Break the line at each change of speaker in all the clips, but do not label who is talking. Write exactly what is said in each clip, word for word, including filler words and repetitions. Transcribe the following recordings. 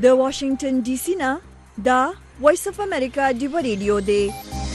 د واشنگټن ډي سي نه دا وایس اف امریکا دی ریډیو دی.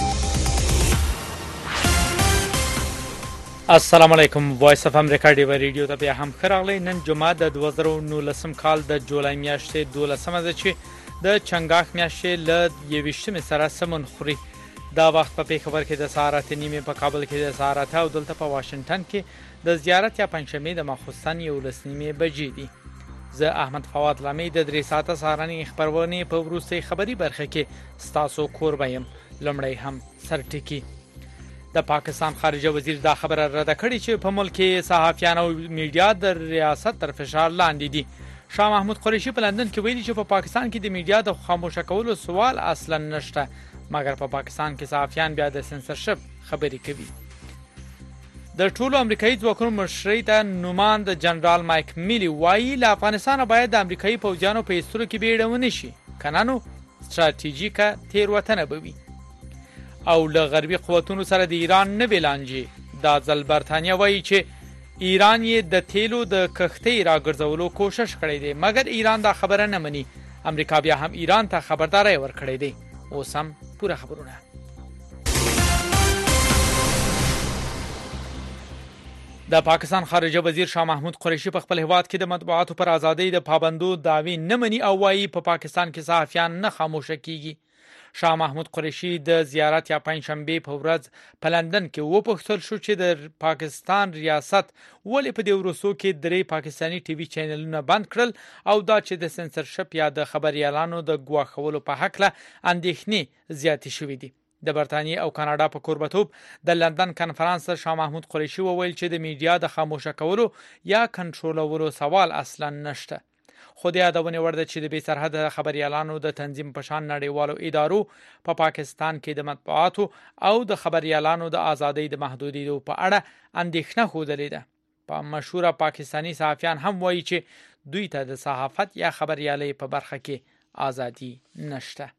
السلام علیکم. وایس اف امریکا دی ریډیو ته بیا هم خراغلی. نن جمعه د دوه زره او نولسم کال د جولای میاشتې دولسمه ده چې د چنګاښ میاشتې له یویشتمې سره سمون خوري. دا وخت په پیښور کې د سهار اته نیمې، په کابل کې د سهار اته او دلته په واشنگټن کې د زیارت یا پنځشنبې د ماخوستن یولس نیمې بجې دي. زه احمد فواد لامی د درې ساعته سهارنۍ خبرونه په وروستۍ خبري برخه کې ستاسو کوربه یم. لومړی هم سرټکی. د پاکستان خارجه وزیر دا خبره رد کړې چې په ملک کې صحافیان او میډیا د ریاست تر فشار لاندې دي. شاه محمود قریشي په لندن کې ویلي چې په پاکستان کې د میډیا د خاموشه کولو سوال اصلا نشته، مګر په پاکستان کې صحافیان بیا د سنسرشپ خبرې کوي. د ټولو امریکایي ځواکونو مشرۍ ته نوماند جنرال مایک میلی وایي له افغانستان باید د امریکایي پوځیانو په ایستلو کې بیړه ونه شي، کنه نو ستراتیژیکه تیروتنه به وي. او له غربي قوتونو سره د ایران نوې لانجې. دا ځل برتانیا وایي چې ایران یې د تیلو د کښتۍ راګرځولو کوشش کړی دی، مګر ایران دا خبره نه مني. امریکا بیا هم ایران ته خبرداری ورکړی دی. اوس هم پوره خبرونه. د پاکستان خارجه وزیر شاه محمود قریشي په خپل هیواد کې د مطبوعاتو پر ازادۍ د پابندو دعوی نه مني او وایي په پا پاکستان کې صحافیان نه خاموشه کیږي. شاه محمود قریشي د زیارت یا پنځشنبې په ورځ په لندن کې وپوښتل شو چې د پاکستان ریاست ولې په دې وروستو کې درې پاکستاني ټي وي چینلونه بند کړل او دا چې د سنسرشپ یا د خبريالانو د ګواښولو په حق له اندېښنې زیاتې شوې دي. د برتانیې او کاناډا په کوربتوب د لندن کنفرانس شاه محمود قریشي وویل چې د میډیا د خاموشه کولو یا کنټرولولو سوال اصلا نشته. خو د یادونې وړ ده چې د بې سرحده خبريالانو د تنظیم په شان نړیوالو ادارو په پا پاکستان کې د مطبوعاتو او د خبريالانو د ازادۍ د محدودیدو په اړه اندېښنه ښودلې ده. په مشهوره پاکستانی صحافیان هم وایي چې دوی ته د صحافت یا خبريالۍ په برخه کې ازادي نشته.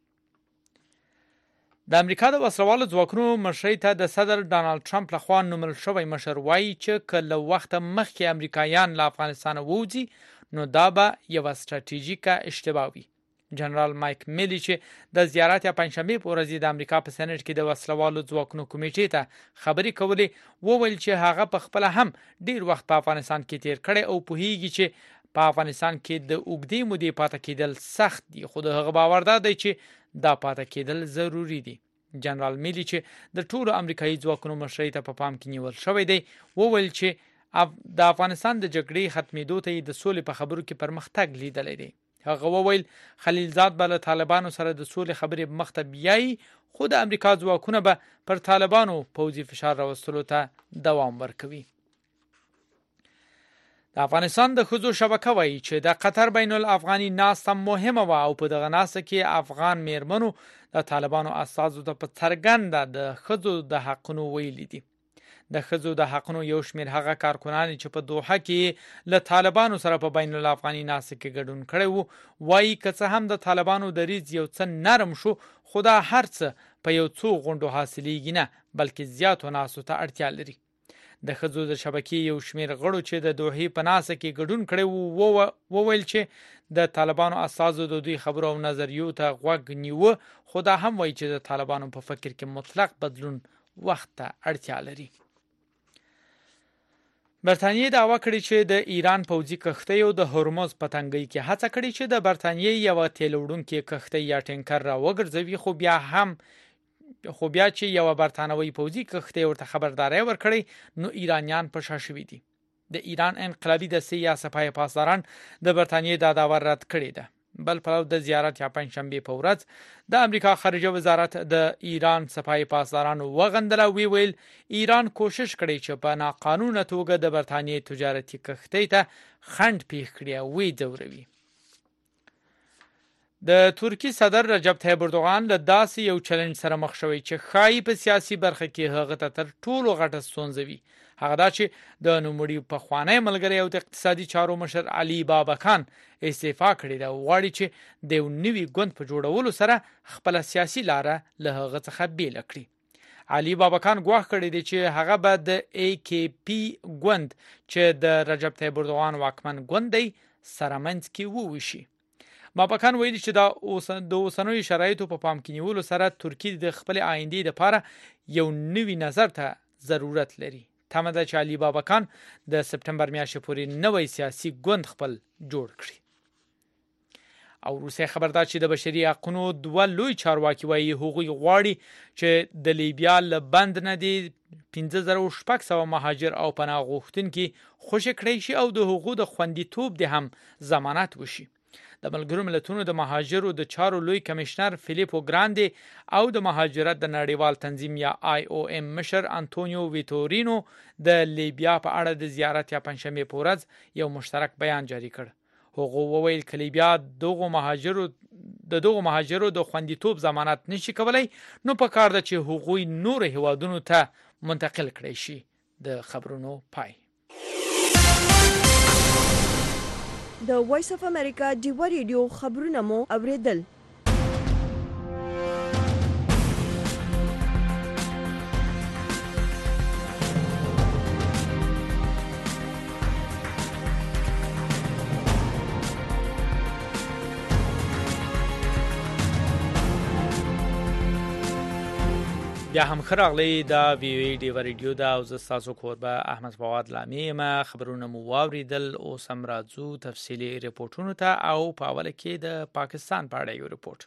د امریکا د وسلوالو ځواکونو مشرۍ ته د صدر ډانلډ ټرمپ لخوا نومل شوی مشر وایي چې کله وخت مخکې امریکایان له افغانستان ووځي نو دا به یو ستراتیژیکه اشتباه وي. جنرال مایک میلی چې د زیارت یا پنځشنبې په ورځ د امریکا په سېنات کې د وسلوالو ځواکونو کمیټې ته خبرې کولې وویل چې هغه په خپل هم ډیر وخت په افغانستان کې تیر کړی او پوهیږي چې په افغانستان کې د اوږدې مودې پاتې کېدل سخت دي، خو د هغه باور دی چې دا پاتې کېدل ضروری دي. جنرال میلی چې د ټولو امریکایي ځواکونو مشرۍ ته په پا پام کې نیول شوی دی وویل چې د افغانستان د جګړې ختمېدو ته د سولې په خبرو کې پرمختګ لیدلی دی. هغه وویل خلیلزاد به له طالبانو سره د سولې خبرې مخ ته بیایي، خو د امریکا ځواکونه به پر طالبانو پوځي فشار راوستلو ته دوام ورکوي. د افغانستان د ښځو شبکه وایي چې د قطر بین الافغاني ناسته مهمه وه او په دغه ناسته کې افغان میرمنو د طالبانو استازو ته په څرګنده د ښځو د حقونو ویلي دي. د ښځو د حقونو یو شمېر هغه کارکنان چې په دوحه کې له طالبانو سره په بین الافغاني ناسته کې ګډون کړی وو وایي که څه هم د طالبانو دریځ یو څه نرم شو، خو دا هر څه په یو څو غونډو حاصلېږي نه، بلکې زیاتو ناستو ته اړتیا لري. د ښځو د شبکې یو شمېر غړو چې د دوحې په ناسته کې ګډون کړی وو وویل چې د طالبانو استازو د دوی خبرو او نظریو ته غوږ نیوه، خو دا هم وایي چې د طالبانو په فکر کې مطلق بدلون وخت ته اړتیا لري. برتانیې دعوا کړې چې د ایران پوځي کښتۍ د هرمز په تنګۍ کې هڅه کړې چې د برتانیې یو تیل وړونکې کښتۍ یا ټینکر را وګرځوي، خو بیا هم خو بیا چې یو برتانوي پوځي کښتۍ ورته خبرداري ورکړي نو ایرانیان په شا شوي دي. د ایران انقلابي دستې یا سپاه پاسداران د برتانیې دا دعوا رد کړې ده. بل پلو د زیارت یا پنځشنبې په ورځ د امریکا خارجه وزارت د ایران سپاه پاسدارانو وغندله وی ویل ایران کوشش کړي چې په ناقانونه توګه د برتانیې تجارتي کښتۍ ته خنډ پیښ کړي او وی ځوروي. د ترکی صدر رجب طیب اردوغان له داسې یو چیلنج سره مخ شوی چې ښایي په سیاسي برخه کې هغه ته تر ټولو غټه ستونزه وي. هغه دا چې د نوموړي پخوانی ملګری او د اقتصادي چارو مشر علي بابکان استعفا کړې ده او غواړي چې د یو نوي ګوند په جوړولو سره خپل سیاسي لاره له هغه څخه بیل کړي. علي بابکان ګواښ کړی دی چې هغه به د ای کی پی ګوند چې د رجب طیب اردوغان واکمن ګوند دی سره منځ کې وویشي. ماپکان ویلي چې دا اوس د اوسنوي شرایطو په پام کې نیولو سره ترکیه د خپل آیندې لپاره یو نوی نظر ته ضرورت لري. تمه ده چې علي بابکان د سپتمبر میاشتې پورې نوی سیاسي ګوند خپل جوړ کړي. او روسیه خبر ده چې د بشري حقوقو دوه لوی چارواکي وایي هغوی غواړي چې د لیبیا له بند نه دي پنځه زره شپږ سوه مهاجر او پناه غوښتونکي خوشي کړی شي او د حقوقو د خوندیتوب د هم ضمانت وشي. د ملګرو ملتونو د مهاجرو د چارو لوی کمشنر فیلیپو ګراندي او د مهاجرت د نړیوال تنظیم یا آی او ام مشر انټونیو ویتورینو د لیبیا په اړه د زیارت یا پنځمه په ورځ یو مشترک بیان جاری کړ. هغه وویل چې لیبیا دغه مهاجرو د دغه مهاجرو د خوندیتوب ضمانت نشي کولای، نو په کار ده چې هغوی نور هیوادونو ته منتقل کړي شي. د خبرونو پای.
د وایس اف امریکا ډیوا ریډیو خبرونه مو اوریدل.
بیا هم خراغلی دا وی وی ډیوا ریډیو دا او زه ستاسو کوربه احمد فواد لامي یم. خبرونه مو واوریدل، اوس هم راځو تفصیلي ریپورتونو ته او په اوله کې د پاکستان په اړه یو ریپورت.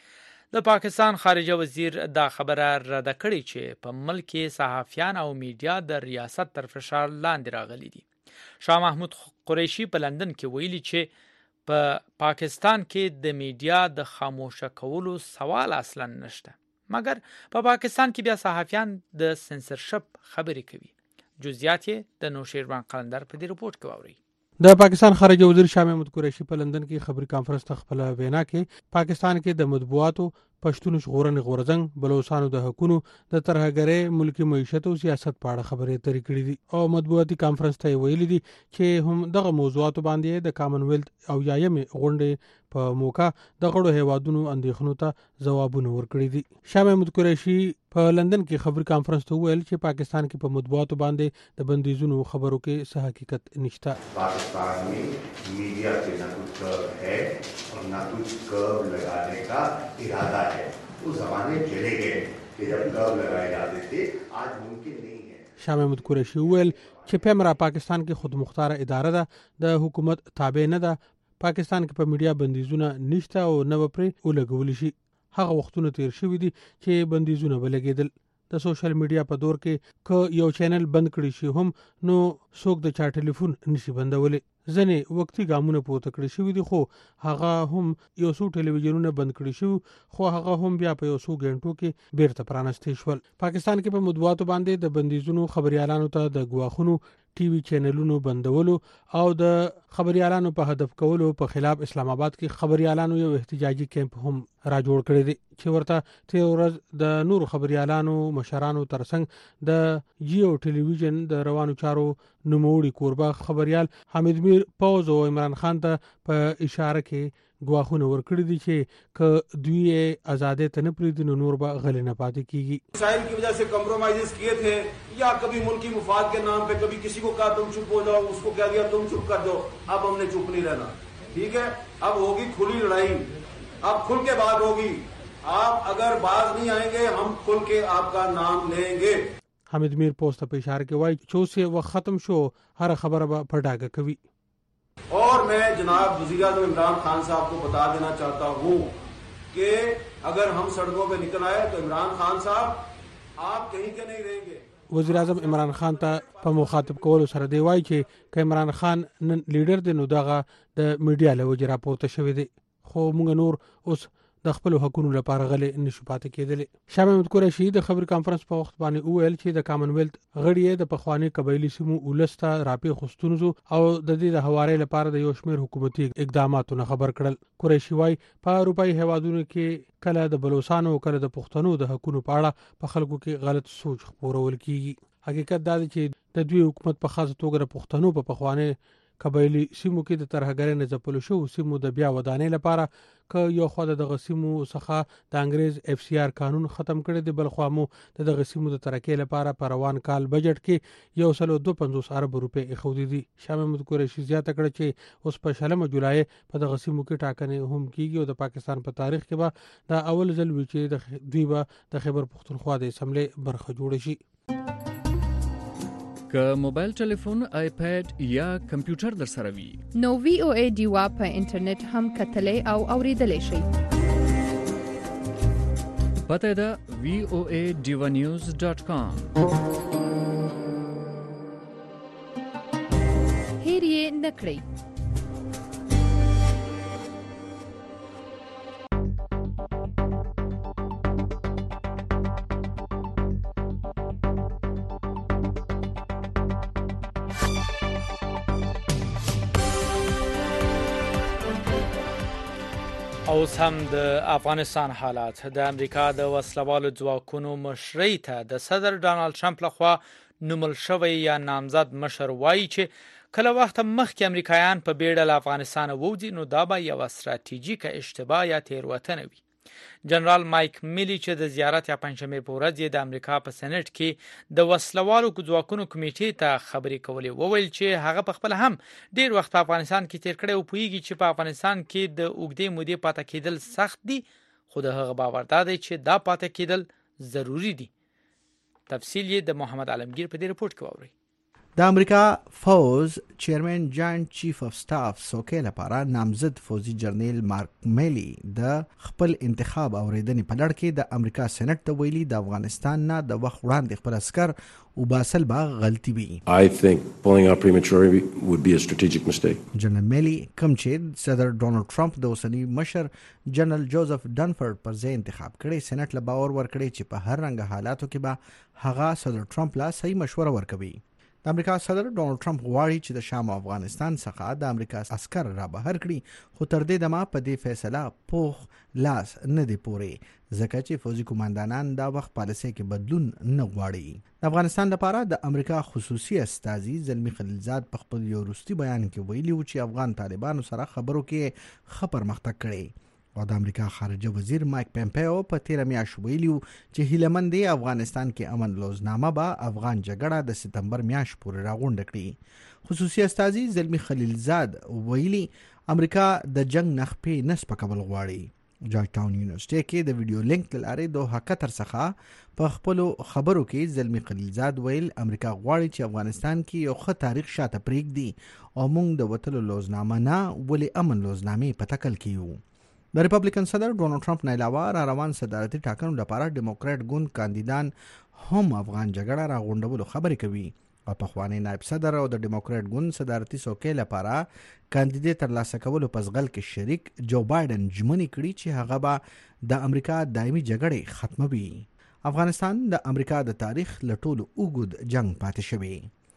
د پاکستان خارجه وزیر دا خبره رد کړې چې په ملک کې صحافیان او میډیا د ریاست تر فشار لاندې راغلي دي. شاه محمود قریشي په لندن کې ویلي چې په پاکستان کې د میډیا د خاموشه کولو سوال اصلا نشته، مګر په پا پاکستان کې بیا صحافیان د سنسرشپ خبرې کوي. جزئیات یې د نوشیروان قلندر په دې رپورت کې واورئ.
د پاکستان خارجه وزیر شاه محمود قریشي په لندن کې خبري کانفرنس ته خپل وینا کې پاکستان کې د مطبوعاتو، پښتون ژغورنې غورځنګ، بلوچستانو د حقوقو، د ترهګرۍ، ملکی معیشت او سیاست په اړه خبرې اترې کړې دي او مطبوعاتي کانفرنس ته ویلي دي چې هم دغه موضوعاتو باندې د کامن ویلث او یایمې غونډې په موقع د غړو هیوادونو اندېښنو ته ځوابونه ورکړي دي. شاه محمود قریشي په لندن کې خبري کانفرنس ته ویل چې پاکستان کې په مطبوعاتو باندې د بندیزونو خبرو کې څه حقیقت نشته.
पाकिस्तान में मीडिया पे न कुछ कर्व है और न कुछ कर्व लगाने का इरादा है. वो जमाने चले गए कि जब कर्व लगाए जाते थे, आज मुमकिन नहीं है.
شاه محمود قریشي ویل چې پیمرا پاکستان کې خود مختار اداره ده، د حکومت تابع نه ده. پاکستان کې په میډیا بندیزونه نشته او نه به پرې ولګول شي. هغه وختونه تیر شوي دي چې بندیزونه به لګېدل. د سوشل میډیا په دور کې که یو چینل بند کړي شي هم نو څوک د چا ټلیفون نشي بندولی. ځنې وختي ګامونه پورته کړي شوي دي، خو هغه هم یو څو ټلویزیونونه بند کړي شوي، خو هغه هم بیا په یو څو غنټو کې بیرته پرانستې شول. پاکستان کې په مطبوعاتو باندې د بندیزونو خبريالانو ته د ګواښونو، ټي وي چینلونو بندولو او د خبريالانو په هدف کولو په خلاف اسلام آباد کې خبريالانو یو احتجاجي کیمپ هم را جوړ کړی دی چې ورته تیر ورځ د نور خبريالانو مشرانو ترڅنګ د جیو ټلویزیون د روانو چارو نوموړي کوربه خبريال حمید میر پوز او عمران خان ته په اشاره کې گواهونه ورکړي دي چې ک دوی آزادې ته نه پریږدي نو نور به غلې نه پاتې کیږي.
مسائل کی وجہ سے کمپرومائزز کیے تھے یا کبھی ملکی مفاد کے نام پہ کبھی کسی کو کہا تم چپ ہو جاؤ، اس کو کہہ دیا تم چپ کر دو. اب ہم نے چپ نہیں رہنا، ٹھیک ہے. اب ہوگی کھلی لڑائی، اب کھل کے بات ہوگی. آپ اگر باز نہیں آئیں گے ہم کھل کے آپ کا نام لیں گے.
حمید میر پوسټ په اشاره کې وایي چې اوس وخت ختم شو، هر خبره به په ډاګه کوي.
اور میں جناب وزیر اعظم عمران خان صاحب کو بتا دینا چاہتا ہوں کہ اگر ہم سڑکوں پہ نکل آئے تو عمران خان صاحب آپ کہیں کے نہیں رہیں گے.
وزیر اعظم عمران خان ته په مخاطب کولو سره دی وایي چې که عمران خان نن لیډر دی نو دغه د میډیا له وجې راپورته شوی دی، خو موږ نور اوس د خپل حقوقو لپاره غلې نشو پاتې کېدلی. شاه محمود قریشي د خبري کانفرنس په وخت باندې وویل چې د کامن ویلث غړي د پخوانی قبایلی سیمو ولسته راپې خستونزو او د دې د حوارې لپاره د یو شمېر حکومتي اقداماتو نه خبر کړل. قریشي وايي په اروپאי هیوادونو کې کله د بلوچستانو او کله د پښتنو د حقوقو په اړه په خلکو کې غلط سوچ خپرول کیږي. حقیقت دا دی چې د دوی حکومت په خاصه توګه د پښتنو په پخوانی قبایلی سیمو کې د ترهګرۍ نه ځپلو شوو سیمو د بیا ودانۍ لپاره که یو خوا د دغه سیمو څخه د انګریز اف سی آر قانون ختم کړی دی، بل خوا مو د دغه سیمو د ترقۍ لپاره په روان کال بجټ کې یو سل دوه پنځوس ارب روپۍ ایښودي دي. شاه محمود قریشي زیاته کړه چې اوس په شلمه جولای په دغه سیمو کې ټاکنې هم کیږي او د پاکستان په تاریخ کې به دا اول ځل وي چې د دوی به د خیبر پښتونخوا د اسمبلی برخه جوړ شي.
که موبایل ټلیفون، آیپیډ یا کمپیوټر در سره وي
نو وی او ای ډیوا په انټرنیټ هم کتلی او اوریدلی شئ.
پته ده وی او ای ډیوا نیوز ډاټ کام.
هیر یې نه کړئ.
اوس هم د افغانستان حالات. د امریکا د وسلوالو ځواکونو مشرۍ ته د صدر ډانلډ ټرمپ لخوا نومل شوی یا نامزد مشر وایي چې کله وخت مخکې امریکایان په بیړه له افغانستان ووځي نو دا به یوه ستراتیژیکه اشتباه یا تېروتنه وي. جنرال مایک میلی چې د زیارت یا پنجشنبې په ورځ یې د امریکا په سېنټ کې د وسلوالو ځواکونو کمیټې ته خبرې کولې، وویل چې هغه په خپل هم ډیر وخت په افغانستان کې تیر کړی او پوهیږي چې په افغانستان کې د اوږدې مودې پاتې کېدل سخت دي، خو د هغه باور دا دی چې دا پاتې کېدل ضروری دي. تفصیل یې د محمد عالمگیر په دې رپورټ کې واورئ.
د امریکا فوز چیرمن جاینټ چیف اف سټاف سوکې لپاره نامزد فوزي جرنیل مارک میلی د خپل انتخاب اوریدنې په لړ کې د امریکا سېنات ته ویلي د افغانستان نه د وخت وړاندې خپل عسکر وباسل به غلطي وي.
I think pulling out prematurely would be a strategic mistake.
جنرال میلی کوم چې صدر ډونالد ټرمپ د اوسنی مشر جنرال جوزف ډنفورد پر ځای انتخاب کړي، سېنات له باور ورکړي چې په هر رنګ حالاتو کې به هغه صدر ټرمپ لا صحیح مشوره ورکوي. د امریکا صدر ډونالد ټرمپ غواړي چې د شام او افغانستان څخه د امریکا عسکر را بهر کړي، خو تر دې دمه په دې فیصله پوخ لاس نه دی پورې، ځکه چې فوزي قوماندانان دا وخت پالیسۍ کې بدلون نه غواړي. د افغانستان لپاره د امریکا خصوصي استازي زلمی خلیلزاد په خپل یو وروستي بیان کې ویلي و چې افغان طالبانو سره خبرو کې ښه پرمختګ کړی او د امریکا خارجه وزیر مایک پمپیو په تیره میاشت ویلي چې هیله مند دی افغانستان کې امن لوزنامه به افغان جګړه د سپتمبر میاشت پورې راغونډه کړي. خصوصي استازي زلمی خلیلزاد ویلي امریکا د جنگ نخپې نه سپکول غواړي. جورج ټاون یونیورسيټي کې د ویډیو لینک له لارې د هکتر څخه په خپل خبرو کې زلمی خلیلزاد ویل امریکا غواړي چې افغانستان کې یو ښه تاریخ شاته پرېږدي او موږ د وتلو لوزنامه نه ولې امن لوزنامې په تکل کې یو. د ریپبلیکن صدر ډونالد ټرمپ نه علاوه را روان صدارتي ټاکنو لپاره ډیموکراټ ګوند کاندیدان هم افغان جګړه راغونډولو خبرې کوي او پخوانی نائب صدر او د ډیموکراټ ګوند صدارتي څوکۍ لپاره کاندیدې ترلاسه کولو په ځغل کې شریک جو بایدن ژمنې کړي چې هغه به د امریکا دایمي جګړې ختموي. افغانستان د امریکا د تاریخ له ټولو اوږد جنگ پاتې شوی.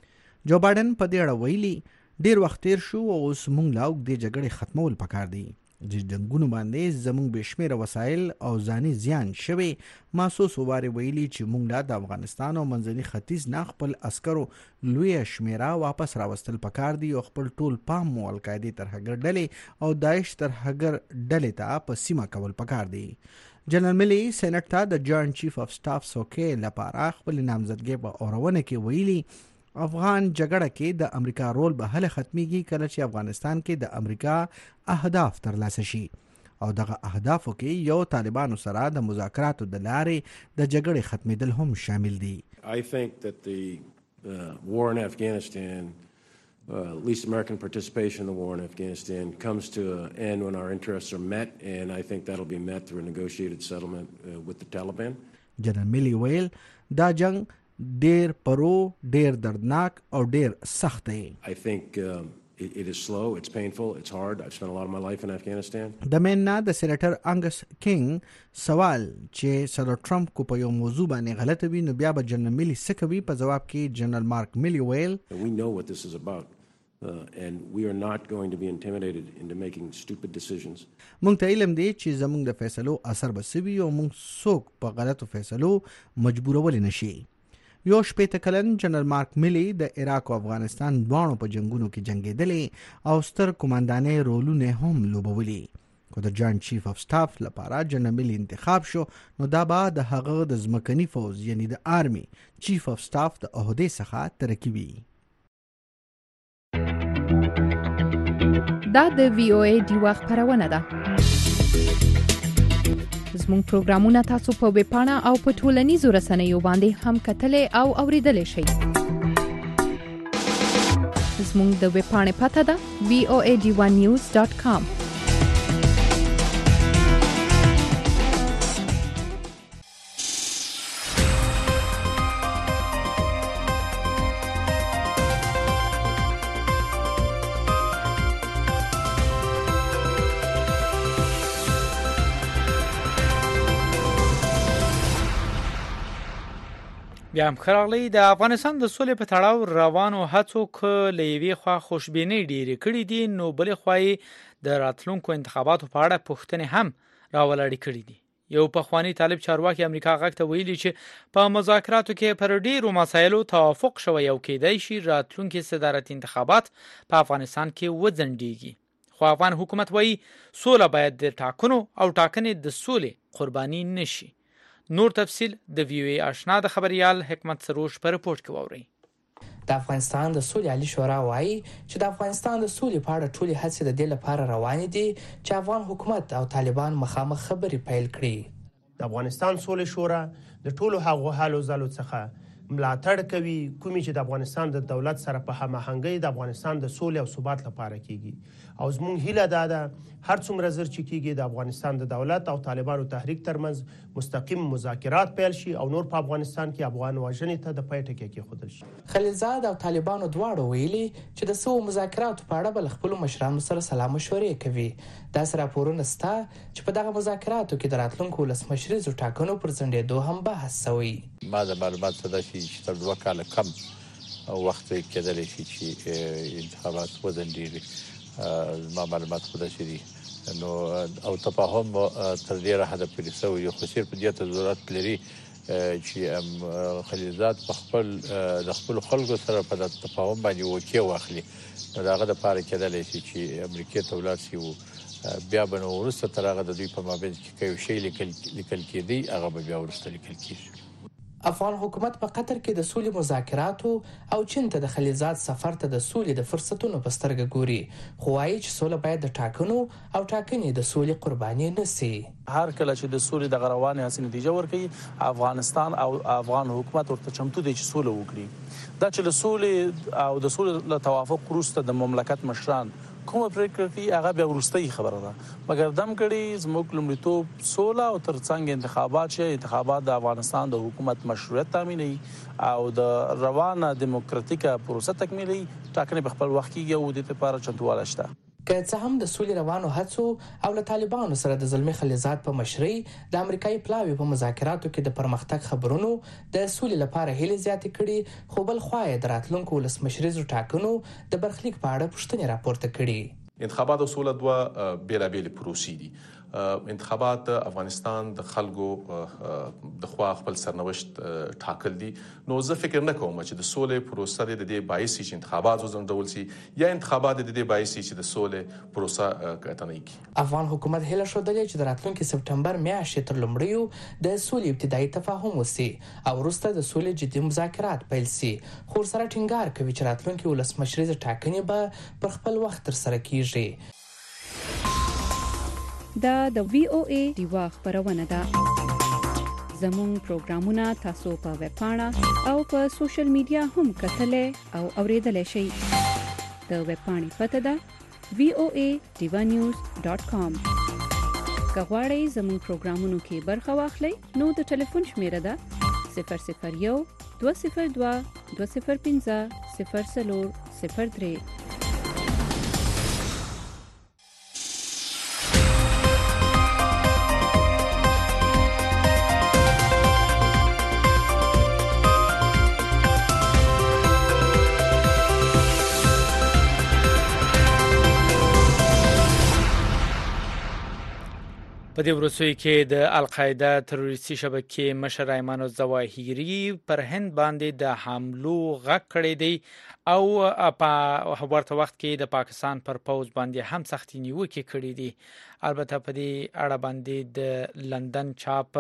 جو بایدن په دې اړه ویلي ډیر وخت تیر شو او اوس موږ لا اوږدې جګړې ختمول پکار دي. د جنگونو باندې زموږ بشمیره وسایل او ځاني زیان شوی. محسوس واره ویلي چې موږ لا د افغانستان او منځني ختیځ نه خپل عسکرو لوی شمیره واپس راوستل پکار دي او خپل ټول پام مو القاعده ترهګر ډلې او داعش ترهګر ډلې ته په سیمه کول پکار دي. جنرال میلی سېنات ته د جوائنټ چیف اف سټاف سوکې لپاره خپل نامزدګي په اورونه کې ویلي افغان جګړه کې د امریکا رول به هله ختميږي کله چې افغانستان کې د امریکا اهداف ترلاسه شي او دغه اهدافو کې یو طالبانو سره د مذاکراتو د لارې د جګړې ختمېدل هم شامل دي.
I think that the uh, war in Afghanistan, uh, at least American participation in the war in Afghanistan, comes to an end when our interests are met, and I think that'll be met through a negotiated settlement uh, with the Taliban.
جنرال میلی ویل دا جنگ ډیر پرو ډیر دردناک او ډیر سخت دی.
I think um, it, it is slow, it's painful, it's hard. I've spent a lot of my life in Afghanistan.
د میننا د سېنیټر انګس کینګ سوال چې صدر ټرمپ کو په یو موضوع باندې غلطه وي نو بیا به جنرال میلی څه کوي، په جواب کې جنرال مارک میلی ویل
We know what this is about. Uh, and we are not going to be intimidated into making stupid decisions.
مونږ ته علم دی چې زمونږ د فیصلو اثر به سوي او مونږ څوک په غلطو فیصلو مجبورول نه شي. یو شپېته کلن جنرال مارک میلی د عراق او افغانستان دواړو په جنگونو کې جنگېدلی او ستر کمانډانې رولونه هم لوبولي. کو د جاینټ چیف اف سټاف لپاره جنرال میلی انتخاب شو نو دا به د هغه د ځمکني فوز یعنی د آرمي چیف اف سټاف د عہدې څخه ترقی وي.
دا د وی او ای ډیوا خبرونه ده. زموږ پروګرامونه تاسو په ویب پاڼه او په ټولنیزو رسنیو باندې هم کتلای او اوریدلای شئ. زموږ د ویب پاڼې پته ده وی او ای ډیوا نیوز ډاټ کام.
بیا هم خراغلی د افغانستان د سولې په تړاو روانو هڅو ک لېوی خوا خوشبینی ډېری کړې دي نو بل خوای د راتلونکو انتخاباتو په اړه پوښتنې هم راولړې کړې دي. یو پخوانی طالب چارواکي امریکا غږ ته ویلي چې په مذاکراتو کې پر ډېرو مسایلو توافق شوی او کېدای شي راتلونکي صدارت انتخابات په افغانستان کې وځنډېږي. خو افغان حکومت وایي سوله باید د ټاکنو او ټاکنې د سولې قرباني نشي. نور تفصیل د وی او ای آشنا د خبريال حکمت سروش په رپورت کې ووري.
د افغانستان د سولې عالی شورا وایي چې د افغانستان د سولې په اړه ټولې هڅې د دې لپاره روانې دي چې افغان حکومت او طالبان مخامخ خبرې پیل کړي.
د افغانستان سولې شورا د ټولو هغو حالو ځلو څخه ملاتړ کوي کومې چې د افغانستان د دولت سره په هماهنګۍ د افغانستان د سولې او ثبات لپاره کیږي او زموږ هیله دا ده هر څومره زر چې کیږي د افغانستان د دولت او طالبانو تحریک ترمنځ مستقیم مذاکرات پیل شي او نور په افغانستان کې افغان وژنې ته د پای ټکی کېښودل شي.
خلیلزاد او طالبانو دواړو ویلي چې د سوو مذاکراتو په اړه بل خپل مشرانو سره سلا مشورې کوي. داسې راپورونه شته چې په دغه مذاکراتو کې د راتلونکو ولسمشریزو ټاکنو پر ځنډېدو هم بحث شوی.
ما د معلومات څه ده چې تر دوه کاله کم وخت کېدلی شي چې انتخابات وځنډېږي. ما معلومات خو داسې دي نو او تفاهم تر ډېره حده پورې شوی خو صرف دې ته ضرورت لري چې خلیلزاد په خپل د خپلو خلکو سره په تفاهم باندې وکې واخلي. نو د هغه دپاره کېدلی شي چې امریکې ته ولاړ شي او بیا به نو وروسته تر هغه د دوی په مابین کې که یو شی لیکل کېدی هغه به بیا وروسته لیکل کېږي.
افغان حکومت په قطر کې د سولې مذاکراتو او چین ته د خلیلزاد سفر ته د سولې د فرصتونو په سترګه ګوري خو وایي چې سوله باید د ټاکنو او ټاکنې د سولې قرباني نه سي.
هر کله چې د سولې د روانې هڅې نتیجه ورکړي افغانستان او افغان حکومت ورته چمتو دی چې سوله وکړي. دا چې له سولې او د سولې له توافق وروسته د مملکت مشران کومه پریکړه کوي هغه بیا وروستۍ خبره ده مګر دم کړي زموږ لومړیتوب سوله او ترڅنګ انتخابات چې انتخابات د افغانستان د حکومت مشروعیت تامینوي او د روانه دیموکراتیکه پروسه تکمیلي ټاکنې په خپل وخت کې یو د لپاره چمتواله شته.
که څه هم د سولې روانو هڅو او له طالبانو سره د زلمی خلیلزاد په مشرۍ د امریکایي پلاوي په مذاکراتو کې د پرمختګ خبرونو د سولې لپاره هیلې زیاتې کړي خو بل خوا یې د راتلونکو ولسمشریزو ټاکنو د برخلیک په اړه پوښتنې راپورته کړي.
انتخابات او سوله دوه بیلابېلې پروسې دي. انتخابات افغانستان د خلکو د خوا خپل سرنوشت ټاکل دي نو زه فکر نه کوم چې د سولې پروسه د دې باعث چې انتخابات وځنډول شي یا انتخابات د دې باعث چې د سولې پروسه کټنۍ کی.
افغان حکومت هیله شودلې چې د راتلونکي سپټمبر میاشتې تر لومړیو د سولې ابتدایي تفاهم وسی او وروسته د سولې جدي مذاکرات پیل شي خو سره ټینګار کوي چې راتلونکي ولسمشریزه ټاکنې به پر خپل وخت تر سره کیږي.
دا د وی او ای ډیوا خبرونه ده. زموږ پروګرامونه تاسو په ویب پاڼه او په سوشل میډیا هم کتلای او اوریدلای شئ. د ویب پاڼې پته ده وی او ای ډیوا نیوز ډاټ کام. که غواړئ زموږ پروګرامونو کې برخه واخلئ نو د ټلیفون شمیره ده صفر صفر یو دوه صفر دوه دوه صفر پنځه صفر څلور صفر درې.
په دې وروستیو کې د القاعده تروریستي شبکې مشر ایمن الظواهري پر هند باندې د حملو غږ کړی دی او په ورته وخت کې د پاکستان پر پوز باندې هم سختي نیوکې کړې دي. البته په دې اړه باندې د لندن چاپ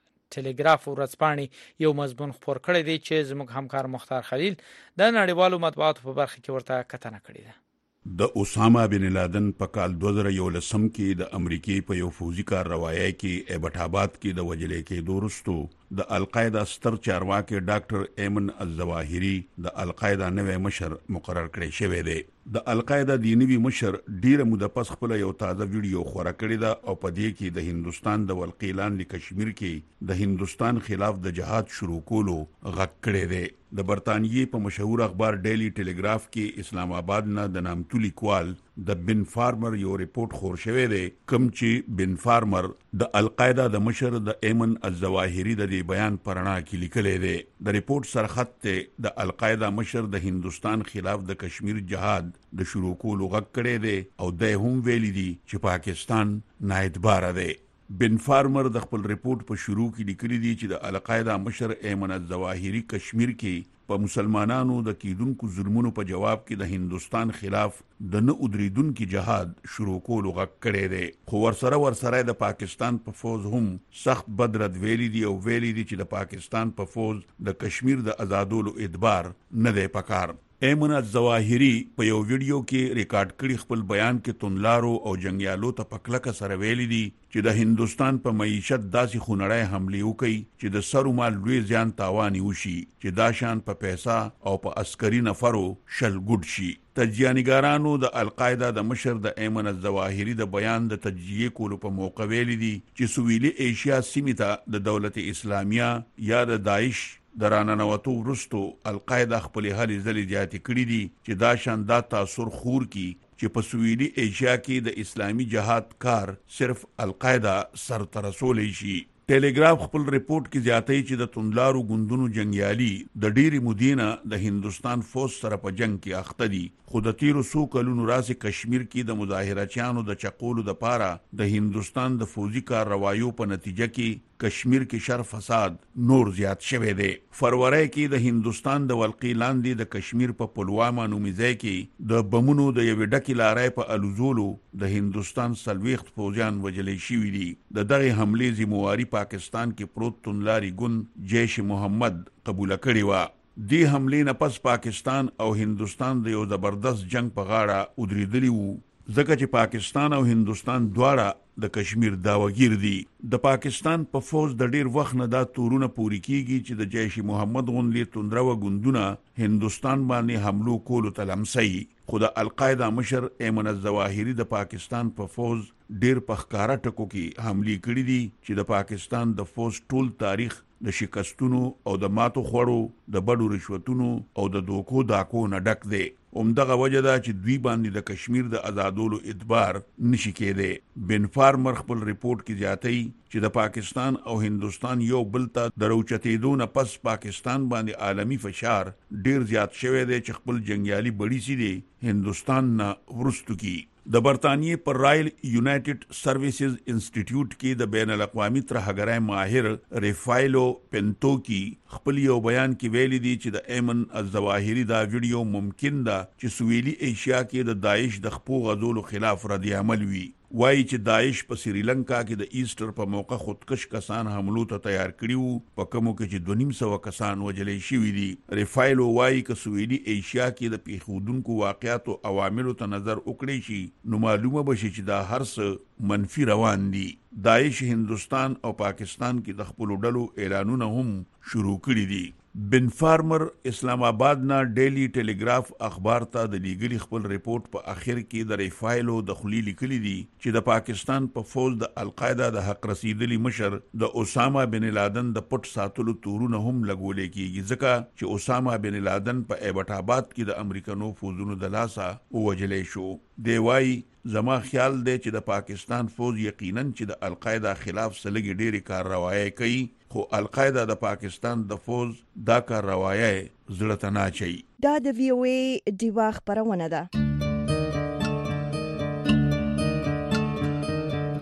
ټلګراف ورځپاڼې یو مضمون خپور کړی دی چې زموږ همکار مختار خلیل د نړیوالو مطبوعاتو په برخه کې ورته کتنه کړې ده.
د اسامه بن لادن په کال دوه زره یولسم کې د امریکای په یو فوزي کارروایی کې ایبټ آباد کې د وجلې کې دورستو د القاعده ستر چارواکي ډاکټر ایمن الظواهري د القاعده نوې مشر مقرر کړی شوی دی. د القاعده د نوي مشر ډیره موده پس خپل یو تازه ویډیو خبره کړې ده او په دې کې د هندستان د ولقیلان د کشمیر کې د هندستان خلاف د جهاد شروع کولو غږ کړی دی. د برتانیې په مشهور اخبار ډیلی ټلګراف کې اسلام آباد نه د نامتو لیکوال د بن فارمر یو ریپورت خور شوی دی کوم چې بن فارمر د القاعده د مشر د ایمن الظواهري د بیان پرانا کې لیکلی دی. د ریپورت سرخط ته د القاعده مشر د هندستان خلاف د کشمیر جهاد د شروع کولو غږ کړی دی او د هم ویلي دی چې پاکستان نااعتبار دی. بن فارمر د خپل ریپورت په شروع کې لیکلي دي چې د القاعده مشر ایمن الظواهري کشمیر کې په مسلمانانو د کیدونکو ظلمونو په جواب کې د هندستان خلاف د نه ادریدونکو جهاد شروع کولو غږ کړی دی. خو ورسره ورسره د پاکستان په فوز هم سخت بدرد ویلي دي او ویلي دي چې د پاکستان په فوز د کشمیر د آزادولو ادبار نه دی پکار. ایمن الظواهري په یو ویډیو کې ریکارډ کړي خپل بیان کې تونلارو او جنگیالو ته پکلک سره ویلي دي چې د هندستان په معیشت داسې خونړی حمله وکړي چې د سرو مال لوی زیان تاوان وشي چې دا شان په پیسہ او په عسکري نفرو شل ګډ شي. تجزیه‌نګارانو د القاعده د مشر د ایمن الظواهري د بیان د تجزیه کولو په موقع ویلي دي چې سویلي ایشیا سیمه ته د دولت اسلامیه یا د داعش د راننوتو وروستو القاعده خپل هلې ځلې زیاتې کړې دي چې دا شاندا تاثر خور کی چې په سویلي ایشیا کې د اسلامي جهاد کار صرف القاعده سر ته رسولې شي. ټلګراف خپل ریپورت کې زیاتې چې د توندلارو ګوندونو جنگیالي د ډيري مدینه د هندستان فوج سره په جنگ کې اخته دي. خو د تیرو سو کلونو راځي کشمیر کې د مظاهرچیانو د چقولو د پاره د هندستان د فوجي کارروایو په نتیجه کې کشمیر کې شر فساد نور زیات شوه دی. فروری کې د هندستان د ولقی لاندې د کشمیر په پلوامه نومیځای کې د بمونو د یو ډکی لارې په الوزولو د هندستان سلويخت فوجان وجلې شوې دي. د دغه حمله ذمہواری پاکستان کې پروت تونلاري ګوند جیش محمد قبول کړی و. دی حمله نه پس پاکستان او هندستان د یو زبردست جنگ په غاړه ودرېدلی وو ځکه چې پاکستان او هندستان دواړه د کشمیر داوګیر دي. د پاکستان په فوج د ډیر وخت نه دا تورونه پوری کیږي چې د جیش محمد غونډې توندرو ګوندونه هندستان باندې حملو کولو تلمسي. خو د القاعده مشر ایمن الظواهري د پاکستان په فوج ډیر پخکارا ټکو کې حمله کړې دي چې د پاکستان د فوج ټول تاریخ د شکستونو او د ماتو خوړو د بډو رشوتونو او د دوکو داکو نه ډک دی. اومدغه وجه ده چې دوی باندې د کشمیر د آزادولو ادبار نشي کېدی. بن فارمر خپل ریپورت کې زیاتې چې د پاکستان او هندستان یو بل ته دروچتېدو نه پس پاکستان باندې عالمی فشار ډیر زیات شوی دی چې خپل جنگیالي بړی سي دي هندستان نه ورستو کی. د برتانیې پر رائل یونایټډ سروسز انسټیټیوټ کې د بین الاقوامي ترهګرۍ ماهر ریفایلو پنتوکی خپل یو بیان کې ویلي دي چې د ایمن الظواهري دا ویډیو ممکن ده چې سویلي ایشیا کې د داعش د خپو غزولو خلاف رد عمل وي. وایي چې داعش په سریلانکا کې د ایسټر په موقع خودکش کسان حملو ته تیار کړیو په کومو کې چې دوه نیم سوه کسان وجلې شوي دي. ریفایلو وایي چې سویلي ایشیا کې د پیښودونکو واقعاتو عواملو ته نظر وکړي شي نو معلومه بشي چې دا هر څه منفي روان دي. داعش هندستان او پاکستان کې د خپل ډلو اعلانونه هم شروع کړي دي. بن فارمر اسلام آباد نه ډیلی ټلګراف اخبار ته د لیګلی خپل ریپورت په اخر کې د ریفایلو د خلی لیکلي دي چې د پاکستان په فوج د القاعده د حق رسیدلی مشر د اسامه بن لادن د پټ ساتلو تورونه هم لګولې کیږي ځکه چې اسامه بن لادن په ایبټ آباد کې د امریکانو فوجونو د لاسه ووجلې شو. دی وايي زما خیال دی چې د پاکستان فوج یقینا چې د القاعده خلاف سلګي ډېری کارروایي کوي خو القاعده د پاکستان د فوج دا کارروایي زړه ته نه اچوي.
دا د وی او ای ډیوا خبرونه ده.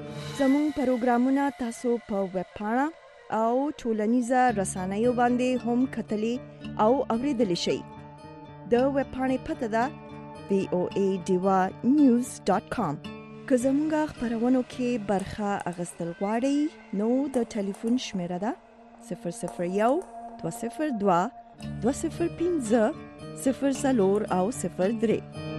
زموږ پروګرامونه تاسو په ویب پاڼه او ټولنیزه رسنیو باندې هم کتلی او اوریدلی شئ. د ویب پاڼې پته ده وی او ای ډیوا نیوز ډاټ کام. که زموږ خبرونو کې برخه اخیستل غواړئ نو د ټلیفون شمیره ده صفر صفر یو دوه صفر دوه دوه صفر پنځه صفر څلور او صفر درې.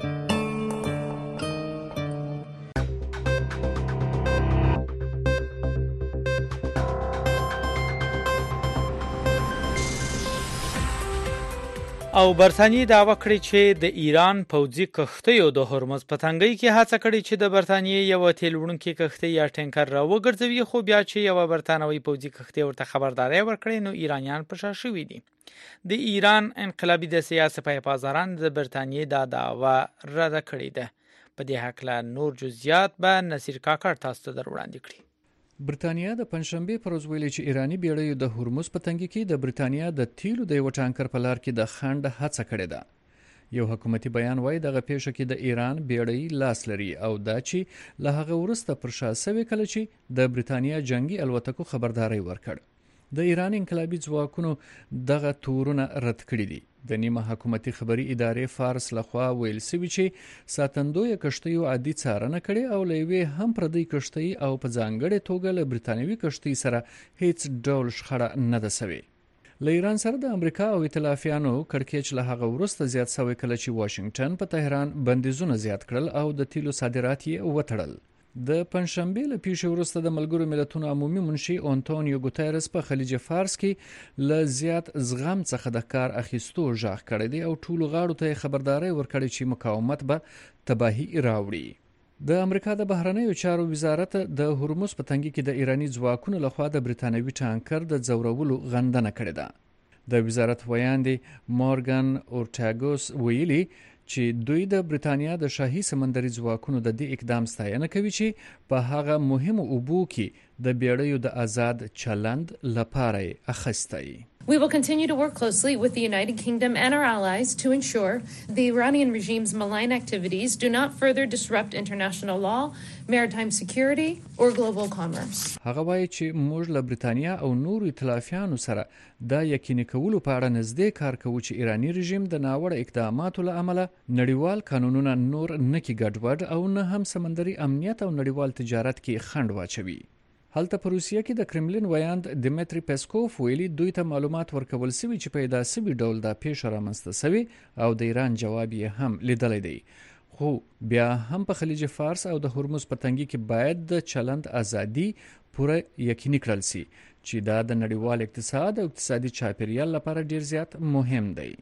او برتانیې دعوا کړې چې د ایران پوځي کښتیو د هرمز په تنګۍ کې هڅه کړې چې د برتانیې یو تیل وړونکي کښتۍ یا ټینکر را وګرځوي، خو بیا چې یو برتانوي پوځي کښتۍ ورته خبرداري ورکړې نو ایرانیان په شا شوي دي. د ایران انقلابي د سیاست پایپازاران د برتانیې دا دعوا رد کړې ده. په دې هکله نور جزئیات به نصیر کاکړ تاسو ته در وړاندې کړي.
برتانیا د پنځشنبه پر ورځ ویلي چې ایرانی بیړیو د هرمز په تنګي کې د برتانیا د تیلو د یو ټانکر په لار کې د خنډ هڅه کړې ده. یو حکومتي بیان وایي دغه پیښه کې د ایران بیړۍ لاس لري او دا چې له هغه وروسته پر شا سوي کله چې د برتانیا جنگي الوتکو خبرداري ورکړ. د ایران انقلابي ځواکونو دغه تورونه رد کړي دي. د نیمه حکومتي خبري ادارې فارس لخوا ویل سوي چې ساتندوی کشتیو عادي څارنه کړي او لوی هم پردي کشتۍ او په ځانګړې توګه له برتانوي کشتۍ سره هیڅ ډول شخړه نه ده سوي. له ایران سره د امریکا او ائتلافیانو کړکېچ له هغه وروسته زیات شوی کله چې واشنگټن په تهران بندیزونه زیات کړل او د تیلو صادرات یې وتړل. د پنځشنبه له پیښې وروسته د ملګرو ملتونو عمومي منشي انټونیو ګوتيرس په خلیج فارس کې له زیات زغم څخه د کار اخیستو ژغ کړی دی او ټولو غاړو ته خبرداري ورکړي چې مقاومت به تباهي راوړي. د امریکا د بهرنیو چارو وزارت د هرمز په تنګي کې د ایرانی ځواکونو لخوا د برتانوي ټانکر د ځورولو غندنه کړې ده. د وزارت ویاندې مورګان اورټاګوس ویلي چې دوی د برتانیا د شاهي سمندري ځواکونو د دې اقدام ستاینه کوي چې په هغه مهمو اوبو کې د بیړیو د آزاد چلند لپاره اخیستی.
We will continue to work closely with the United Kingdom and our allies to ensure the Iranian regime's malign activities do not further disrupt international law, maritime security or global commerce.
هغه وایي چې موږ له برتانیا او نورو ائتلافیانو سره دا یقیني کولو په اړه نږدې کار کوو چې ایرانی رژیم د ناوړه اقداماتو له امله نړیوال قانونونه نور نه کې ګډوډ او نه هم سمندري امنیت او نړیوال تجارت کې خنډ واچوي. هلته په روسیه کې د کرملین ویاند دمیتری پیسکوف ویلي دوی ته معلومات ورکول سوي چې پیدا سوي ډول دا پیښه رامنځته سوي او د ایران جواب یې هم لیدلی دی. خو بیا هم په خلیج فارس او د هرمز په تنګي کې باید د چلند ازادي پوره یقیني کړل سي چې دا د نړیوال اقتصاد او اقتصادي چاپیریال لپاره ډیر زیات مهم دی.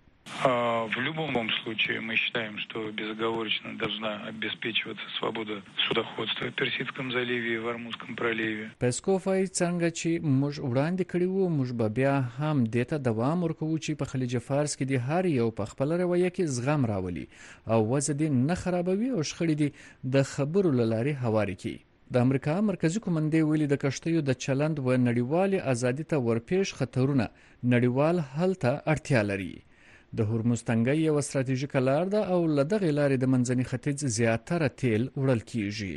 В любом случае мы считаем, что безоговорочно должна обеспечиваться свобода судоходства в Персидском заливе и в Ормузском проливе.
پسکوف ای څنګه چې موږ وړاندې کړی وو موږ به بیا هم دته دوام ورکوو چې په خلیج فارس کې د هر یو په خپل رویه کې زغم راولي او وزه دې نه خرابوي او شخړې دې د خبرو لاري هواري کی. د امریکا مرکزی کمانډې ویلي د کشتیو د چلند و نړیوال ازادي ته ورپېښ خطرونه نړیوال حل ته اړتیا لري. د هرمز تنګي یو ستراتیژیک لار ده او له دغه لارې د منځني ختیځ زیاتره تیل وړل کیږي.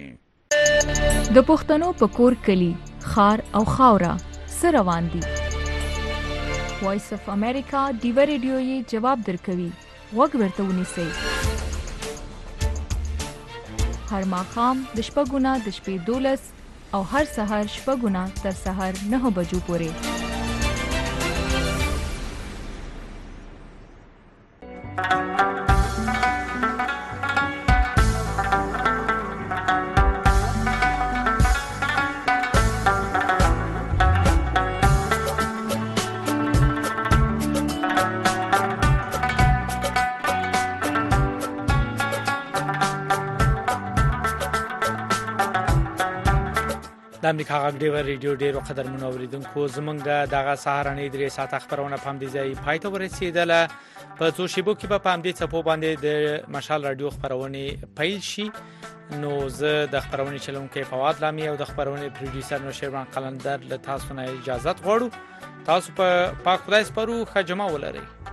د پښتنو په کور کلی خار او خاوره سره روان دي. وایس اف امریکا دیو ریډیو یې جواب درکوي. وګ ورته ونیسئ. هر ماښام د شپږونه د شپې دولس او هر سهار شپږونه تر سهار نه بجو پورې.
د امریکا غږ ډیو ریډیو ډیرو قدرمنو اوریدونکو زمونږ دغه سهارنۍ درې ساعت خبرونه په همدې ځای پای ته ورسېدله. په څو شیبو کې به په همدې څپو باندې د مشال رادیو خبرونه پیل شي. نو زه د خبرونې چلونکي فواد لامي او د خبرونې پروډوسر نوشیروان قلندر له تاسو نه اجازه غواړو. تاسو په پاک خدای سپارو. ښه جمعه ولرئ.